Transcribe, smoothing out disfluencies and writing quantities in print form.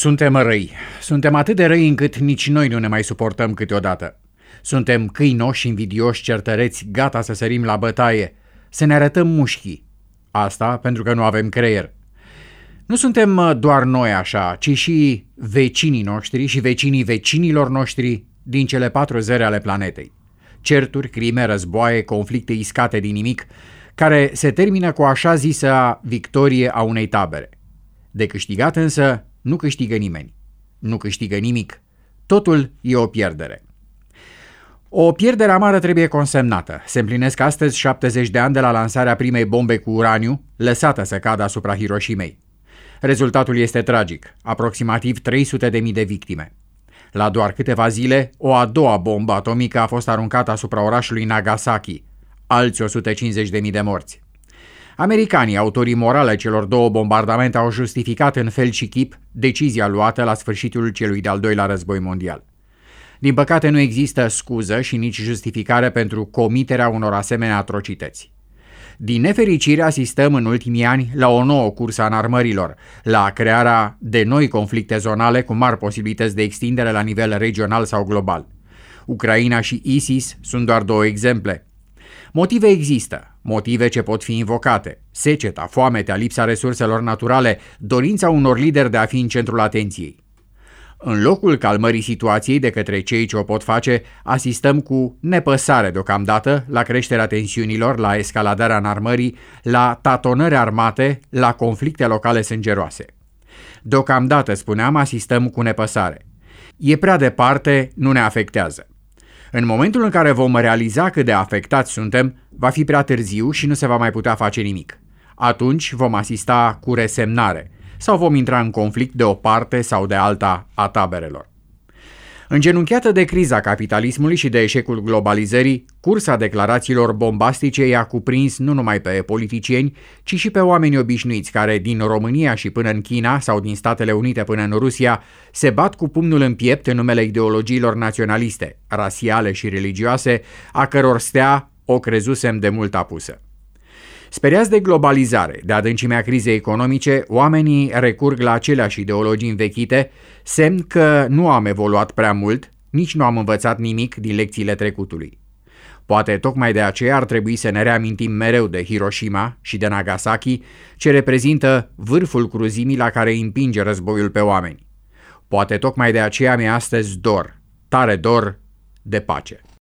Suntem răi. Suntem atât de răi încât nici noi nu ne mai suportăm câteodată. Suntem câinoși, invidioși, certăreți, gata să sărim la bătaie, să ne arătăm mușchii. Asta pentru că nu avem creier. Nu suntem doar noi așa, ci și vecinii noștri și vecinii vecinilor noștri din cele 4 zări ale planetei. Certuri, crime, războaie, conflicte iscate din nimic, care se termină cu așa zisa victorie a unei tabere. De câștigat însă nu câștigă nimeni. Nu câștigă nimic. Totul e o pierdere. O pierdere amară trebuie consemnată. Se împlinesc astăzi 70 de ani de la lansarea primei bombe cu uraniu, lăsată să cadă asupra Hiroshimei. Rezultatul este tragic, aproximativ 300.000 de victime. La doar câteva zile, o a doua bombă atomică a fost aruncată asupra orașului Nagasaki, alți 150.000 de morți. Americanii, autorii morale celor două bombardamente, au justificat în fel și chip decizia luată la sfârșitul celui de-al doilea război mondial. Din păcate nu există scuză și nici justificare pentru comiterea unor asemenea atrocități. Din nefericire asistăm în ultimii ani la o nouă cursă a înarmărilor, la crearea de noi conflicte zonale cu mari posibilități de extindere la nivel regional sau global. Ucraina și ISIS sunt doar 2 exemple. Motive există, motive ce pot fi invocate: seceta, foametea, lipsa resurselor naturale, dorința unor lideri de a fi în centrul atenției. În locul calmării situației de către cei ce o pot face, asistăm cu nepăsare deocamdată la creșterea tensiunilor, la escaladarea înarmării, la tatonări armate, la conflicte locale sângeroase. Deocamdată, spuneam, asistăm cu nepăsare. E prea departe, nu ne afectează. În momentul în care vom realiza cât de afectați suntem, va fi prea târziu și nu se va mai putea face nimic. Atunci vom asista cu resemnare sau vom intra în conflict de o parte sau de alta a taberelor. Îngenunchiată de criza capitalismului și de eșecul globalizării, cursa declarațiilor bombastice i-a cuprins nu numai pe politicieni, ci și pe oameni obișnuiți care din România și până în China sau din Statele Unite până în Rusia se bat cu pumnul în piept în numele ideologiilor naționaliste, rasiale și religioase, a căror stea o crezusem de mult apusă. Speriați de globalizare, de adâncimea crizei economice, oamenii recurg la aceleași ideologii învechite, semn că nu am evoluat prea mult, nici nu am învățat nimic din lecțiile trecutului. Poate tocmai de aceea ar trebui să ne reamintim mereu de Hiroshima și de Nagasaki, ce reprezintă vârful cruzimii la care împinge războiul pe oameni. Poate tocmai de aceea mi-e astăzi dor, tare dor de pace.